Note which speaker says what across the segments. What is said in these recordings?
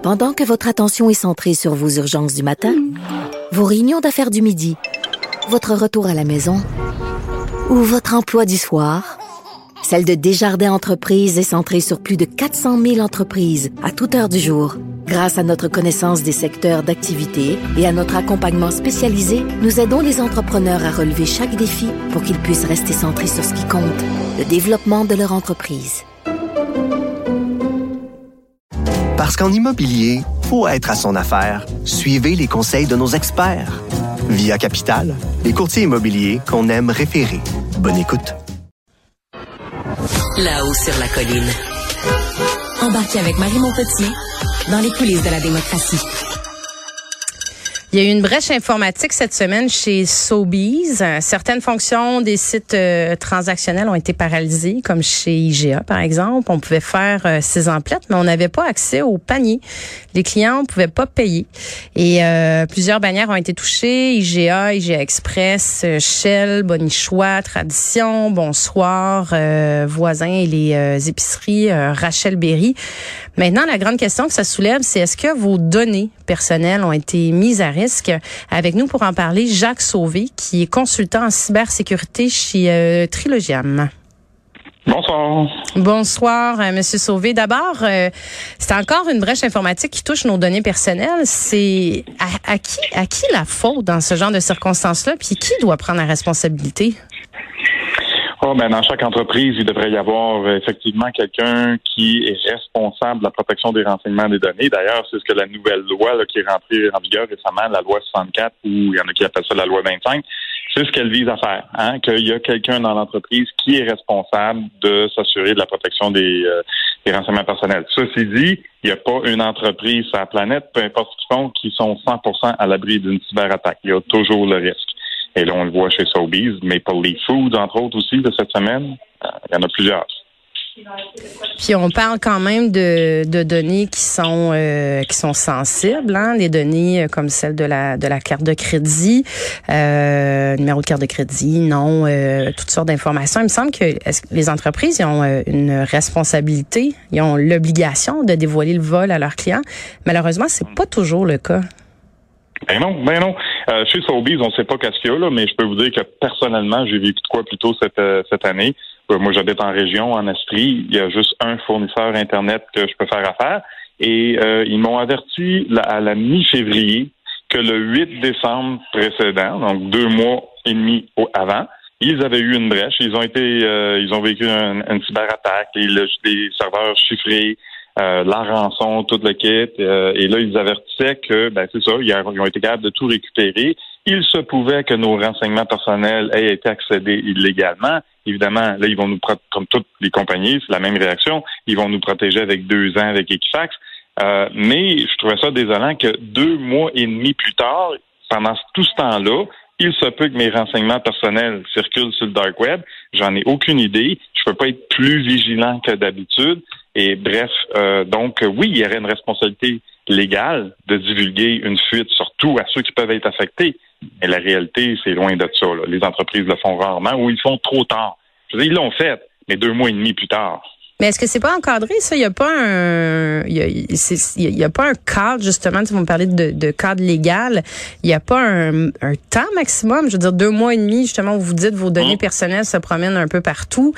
Speaker 1: Pendant que votre attention est centrée sur vos urgences du matin, vos réunions d'affaires du midi, votre retour à la maison ou votre emploi du soir, celle de Desjardins Entreprises est centrée sur plus de 400 000 entreprises à toute heure du jour. Grâce à notre connaissance des secteurs d'activité et à notre accompagnement spécialisé, nous aidons les entrepreneurs à relever chaque défi pour qu'ils puissent rester centrés sur ce qui compte, le développement de leur entreprise.
Speaker 2: Parce qu'en immobilier, faut être à son affaire. Suivez les conseils de nos experts. Via Capital, les courtiers immobiliers qu'on aime référer. Bonne écoute.
Speaker 3: Là-haut sur la colline. Embarquez avec Marie Montpetit dans les coulisses de la démocratie.
Speaker 4: Il y a eu une brèche informatique cette semaine chez Sobeys. Certaines fonctions des sites transactionnels ont été paralysées, comme chez IGA, par exemple. On pouvait faire ses emplettes, mais on n'avait pas accès au panier. Les clients ne pouvaient pas payer. Et plusieurs bannières ont été touchées. IGA, IGA Express, Shell, Bonichois, Tradition, Bonsoir, Voisins et les épiceries Rachel Berry. Maintenant, la grande question que ça soulève, c'est est-ce que vos données personnelles ont été mises à risque? Avec nous pour en parler, Jacques Sauvé, qui est consultant en cybersécurité chez Trilogiam.
Speaker 5: Bonsoir.
Speaker 4: Bonsoir, Monsieur Sauvé. D'abord, c'est encore une brèche informatique qui touche nos données personnelles. C'est à qui la faute dans ce genre de circonstances-là? Puis qui doit prendre la responsabilité?
Speaker 5: Dans chaque entreprise, il devrait y avoir effectivement quelqu'un qui est responsable de la protection des renseignements des données. D'ailleurs, c'est ce que la nouvelle loi qui est rentrée en vigueur récemment, la loi 64, ou il y en a qui appellent ça la loi 25, c'est ce qu'elle vise à faire, qu'il y a quelqu'un dans l'entreprise qui est responsable de s'assurer de la protection des renseignements personnels. Ceci dit, il n'y a pas une entreprise sur la planète, peu importe ce qu'ils font, qui sont 100% à l'abri d'une cyberattaque. Il y a toujours le risque. Et là, on le voit chez Sobeys, Maple Leaf Foods, entre autres aussi, de cette semaine. Il y en a plusieurs.
Speaker 4: Puis on parle quand même de données qui sont sensibles, des données comme celle de la carte de crédit, numéro de carte de crédit, nom, toutes sortes d'informations. Il me semble que les entreprises ils ont une responsabilité, ils ont l'obligation de dévoiler le vol à leurs clients. Malheureusement, c'est pas toujours le cas.
Speaker 5: Ben non. Chez Sobeys, on ne sait pas qu'est-ce qu'il y a, là, mais je peux vous dire que personnellement, j'ai vécu de quoi plus tôt cette année. Moi, j'habite en région, en Estrie. Il y a juste un fournisseur Internet que je peux faire affaire. Et ils m'ont averti à la mi-février que le 8 décembre précédent, donc 2 mois et demi avant, ils avaient eu une brèche. Ils ont vécu une cyberattaque, les serveurs chiffrés, la rançon, tout le kit, et là, ils avertissaient que, c'est ça, ils ont été capables de tout récupérer. Il se pouvait que nos renseignements personnels aient été accédés illégalement. Évidemment, là, ils vont nous comme toutes les compagnies, c'est la même réaction, ils vont nous protéger avec 2 ans avec Equifax. Mais je trouvais ça désolant que 2 mois et demi plus tard, pendant tout ce temps-là, il se peut que mes renseignements personnels circulent sur le dark web. J'en ai aucune idée. Je peux pas être plus vigilant que d'habitude. Et bref, donc oui, il y aurait une responsabilité légale de divulguer une fuite, surtout à ceux qui peuvent être affectés. Mais la réalité, c'est loin de ça. Les entreprises le font rarement ou ils le font trop tard. Je veux dire, ils l'ont fait, mais 2 mois et demi plus tard.
Speaker 4: Mais est-ce que c'est pas encadré, ça? Il y a pas un cadre, justement, vous me parlez de cadre légal. Il n'y a pas un temps maximum. Je veux dire, 2 mois et demi, justement, où vous dites vos données personnelles se promènent un peu partout.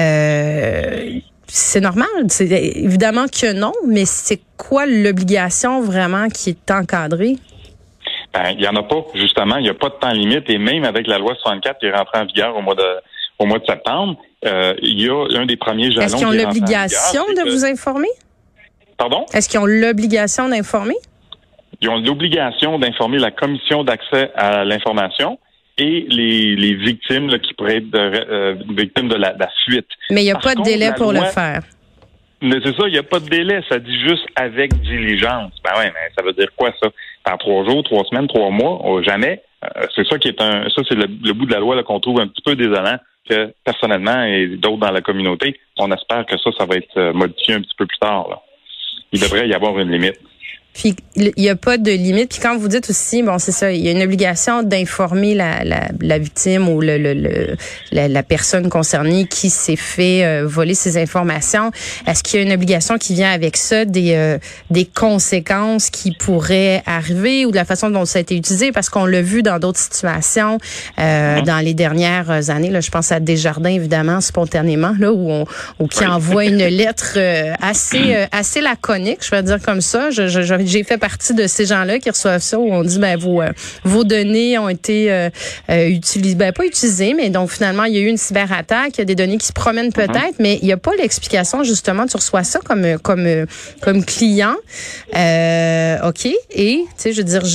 Speaker 4: C'est normal. C'est évidemment que non, mais c'est quoi l'obligation vraiment qui est encadrée?
Speaker 5: Il n'y en a pas, justement. Il n'y a pas de temps limite. Et même avec la loi 64 qui est rentrée en vigueur au mois de septembre, il y a un des premiers jalons.
Speaker 4: Est-ce qu'ils ont l'obligation de vous informer?
Speaker 5: Pardon?
Speaker 4: Est-ce qu'ils ont l'obligation d'informer?
Speaker 5: Ils ont l'obligation d'informer la commission d'accès à l'information et les victimes qui pourraient être victimes de la fuite.
Speaker 4: Mais il n'y a pas de délai pour le faire.
Speaker 5: Mais c'est ça, il n'y a pas de délai. Ça dit juste avec diligence. Mais ça veut dire quoi, ça? En 3 jours, 3 semaines, 3 mois? Jamais. C'est ça qui est c'est le bout de la loi là, qu'on trouve un petit peu désolant, que personnellement et d'autres dans la communauté, on espère que ça va être modifié un petit peu plus tard, là. Il devrait y avoir une limite.
Speaker 4: Puis il n'y a pas de limite. Puis quand vous dites aussi, bon, c'est ça, il y a une obligation d'informer la victime ou la personne concernée qui s'est fait voler ces informations. Est-ce qu'il y a une obligation qui vient avec ça, des conséquences qui pourraient arriver ou de la façon dont ça a été utilisé? Parce qu'on l'a vu dans d'autres situations dans les dernières années. Là, je pense à Desjardins, évidemment, spontanément, là, où qui envoie une lettre assez laconique, je vais dire comme ça. J'ai fait partie de ces gens-là qui reçoivent ça où on dit vos données ont été utilisées, pas utilisées, mais donc finalement il y a eu une cyberattaque, il y a des données qui se promènent peut-être, mais il n'y a pas l'explication justement. Tu reçois ça comme client, ok, et tu sais, je veux dire,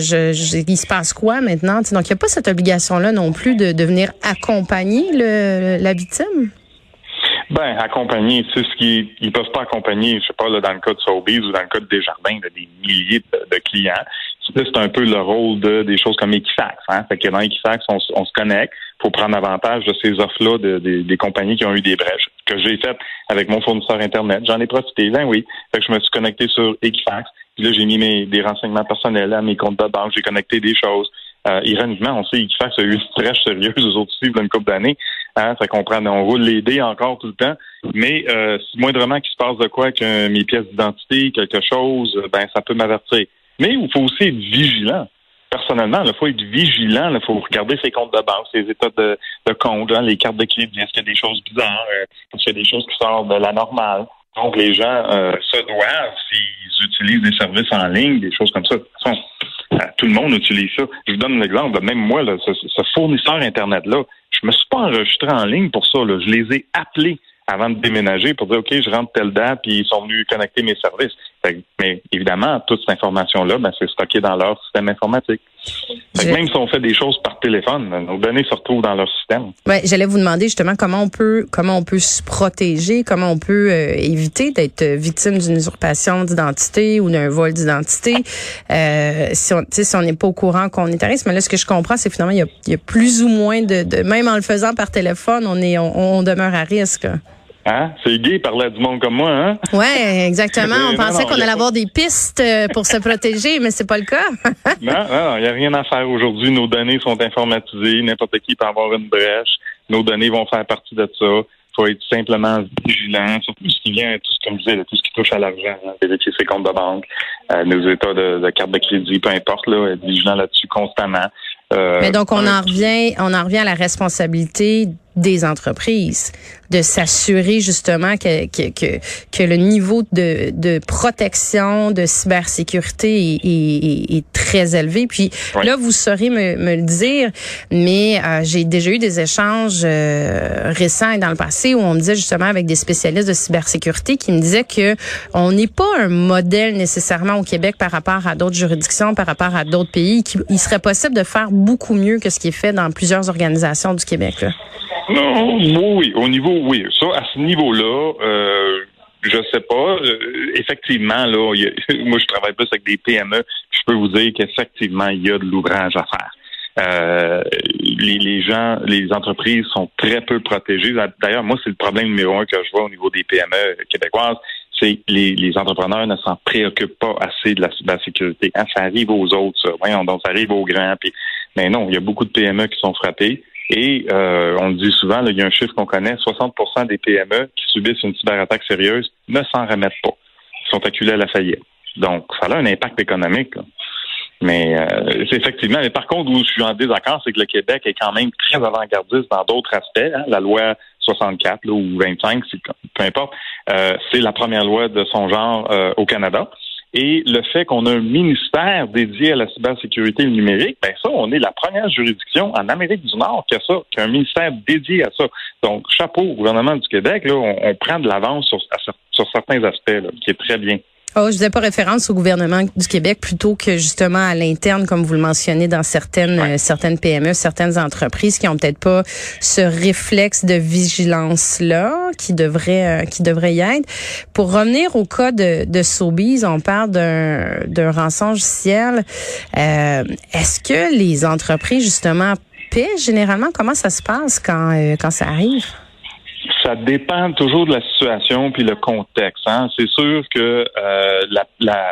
Speaker 4: il se passe quoi maintenant? T'sais, donc il n'y a pas cette obligation-là non plus de venir accompagner la victime.
Speaker 5: Ben, accompagner, c'est ce ils peuvent pas accompagner, je sais pas, là, dans le cas de Sobeys ou dans le cas de Desjardins, des milliers de clients. C'est un peu le rôle des choses comme Equifax, hein. Fait que dans Equifax, on se connecte. Faut prendre avantage de ces offres-là des compagnies qui ont eu des brèches. Que j'ai fait avec mon fournisseur Internet. J'en ai profité, ben oui. Fait que je me suis connecté sur Equifax. Puis là, j'ai mis des renseignements personnels à mes comptes de banque. J'ai connecté des choses. Ironiquement, on sait Equifax a eu une brèche sérieuse aux autres aussi, il y a une couple d'années. Hein, ça comprend, on roule les dés encore tout le temps. Mais si moindrement qu'il se passe de quoi que mes pièces d'identité, quelque chose, ben ça peut m'avertir. Mais il faut aussi être vigilant. Personnellement, il faut être vigilant. Il faut regarder ses comptes de banque, ses états de compte, hein, les cartes de crédit. Est-ce qu'il y a des choses bizarres? Est-ce qu'il y a des choses qui sortent de la normale? Donc, les gens se doivent, s'ils utilisent des services en ligne, des choses comme ça. De toute façon, tout le monde utilise ça. Je vous donne un exemple. Même moi, là, ce fournisseur Internet-là, je me suis pas enregistré en ligne pour ça. Là. Je les ai appelés avant de déménager pour dire, OK, je rentre telle date, puis ils sont venus connecter mes services. Mais évidemment, toute cette information-là, ben, c'est stocké dans leur système informatique. Même si on fait des choses par téléphone, nos données se retrouvent dans leur système.
Speaker 4: Ouais, j'allais vous demander justement comment on peut se protéger, comment on peut éviter d'être victime d'une usurpation d'identité ou d'un vol d'identité si on n'est pas au courant qu'on est à risque. Mais là, ce que je comprends, c'est finalement il y a plus ou moins de même en le faisant par téléphone, on demeure à risque.
Speaker 5: Hein? C'est gay parler à du monde comme moi, hein?
Speaker 4: Ouais, exactement. On pensait qu'on allait avoir des pistes pour se protéger, mais c'est pas le cas.
Speaker 5: Non, il n'y a rien à faire aujourd'hui. Nos données sont informatisées. N'importe qui peut avoir une brèche. Nos données vont faire partie de ça. Il faut être simplement vigilant sur tout ce qui vient, tout ce, comme je disais, tout ce qui touche à l'argent, hein, vérifier ses comptes de banque, nos états de carte de crédit, peu importe, là, être vigilant là-dessus constamment.
Speaker 4: Mais donc, on en revient à la responsabilité des entreprises de s'assurer justement que le niveau de protection, de cybersécurité est très élevé. Puis là, vous saurez me le dire, mais j'ai déjà eu des échanges récents et dans le passé où on me disait justement avec des spécialistes de cybersécurité qui me disaient que on n'est pas un modèle nécessairement au Québec par rapport à d'autres juridictions, par rapport à d'autres pays. Il serait possible de faire beaucoup mieux que ce qui est fait dans plusieurs organisations du Québec, là.
Speaker 5: Non, oui, au niveau, oui. Ça, à ce niveau-là, je sais pas. Effectivement, là, moi, je travaille plus avec des PME. Je peux vous dire qu'effectivement, il y a de l'ouvrage à faire. Les entreprises sont très peu protégées. D'ailleurs, moi, c'est le problème numéro 1 que je vois au niveau des PME québécoises. C'est les entrepreneurs ne s'en préoccupent pas assez de la cybersécurité. Hein, ça arrive aux autres, ça. Voyons, donc ça arrive aux grands. Mais non, il y a beaucoup de PME qui sont frappées. Et on le dit souvent, là, il y a un chiffre qu'on connaît, 60% des PME qui subissent une cyberattaque sérieuse ne s'en remettent pas. Ils sont acculés à la faillite. Donc, ça a un impact économique, là. Mais c'est effectivement. Mais par contre, où je suis en désaccord, c'est que le Québec est quand même très avant-gardiste dans d'autres aspects. Hein. La loi 64 là, ou 25, peu importe, c'est la première loi de son genre au Canada. Et le fait qu'on a un ministère dédié à la cybersécurité et le numérique, ben ça, on est la première juridiction en Amérique du Nord qui a un ministère dédié à ça. Donc, chapeau au gouvernement du Québec, là, on prend de l'avance sur certains aspects, là, qui est très bien.
Speaker 4: Oh, je faisais pas référence au gouvernement du Québec plutôt que justement à l'interne, comme vous le mentionnez dans certaines PME, certaines entreprises qui ont peut-être pas ce réflexe de vigilance-là qui devrait y être. Pour revenir au cas de Sobeys, on parle d'un rançon logiciel. Est-ce que les entreprises, justement, paient généralement? Comment ça se passe quand ça arrive?
Speaker 5: Ça dépend toujours de la situation puis le contexte. Hein. C'est sûr que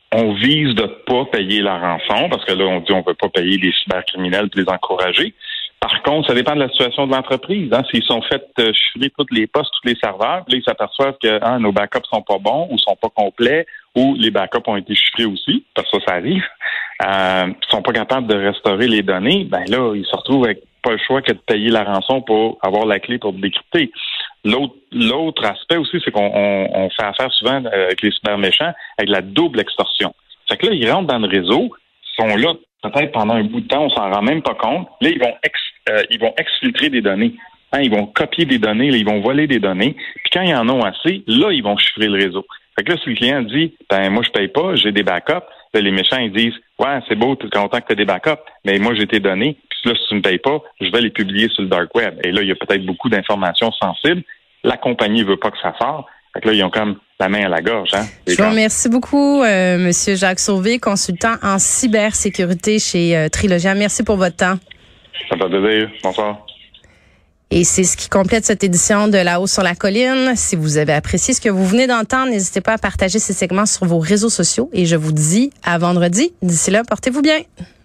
Speaker 5: on vise de pas payer la rançon, parce que là, on dit on veut pas payer les cybercriminels pour les encourager. Par contre, ça dépend de la situation de l'entreprise. S'ils sont fait chiffrer tous les postes, tous les serveurs, là, ils s'aperçoivent que nos backups sont pas bons ou sont pas complets, ou les backups ont été chiffrés aussi, parce que ça arrive. Ils sont pas capables de restaurer les données. Ben là, ils se retrouvent avec pas le choix que de payer la rançon pour avoir la clé pour décrypter. L'autre aspect aussi, c'est qu'on fait affaire souvent avec les cyberméchants avec la double extorsion. Fait que là, ils rentrent dans le réseau, sont là peut-être pendant un bout de temps, on s'en rend même pas compte. Là, ils vont exfiltrer des données. Ils vont copier des données, là, ils vont voler des données. Puis quand ils en ont assez, là, ils vont chiffrer le réseau. Fait que là, si le client dit, moi, je paye pas, j'ai des backups, là, les méchants, ils disent, ouais, c'est beau, tu es content que tu as des backups, mais moi, j'ai tes données, puis là, si tu me payes pas, je vais les publier sur le dark web. Et là, il y a peut-être beaucoup d'informations sensibles. La compagnie veut pas que ça sorte. Fait que là, ils ont comme la main à la gorge.
Speaker 4: Je vous remercie beaucoup, Monsieur Jacques Sauvé, consultant en cybersécurité chez Trilogia. Merci pour votre temps.
Speaker 5: Ça fait plaisir. Bonsoir.
Speaker 4: Et c'est ce qui complète cette édition de La Haut sur la colline. Si vous avez apprécié ce que vous venez d'entendre, n'hésitez pas à partager ces segments sur vos réseaux sociaux. Et je vous dis à vendredi. D'ici là, portez-vous bien.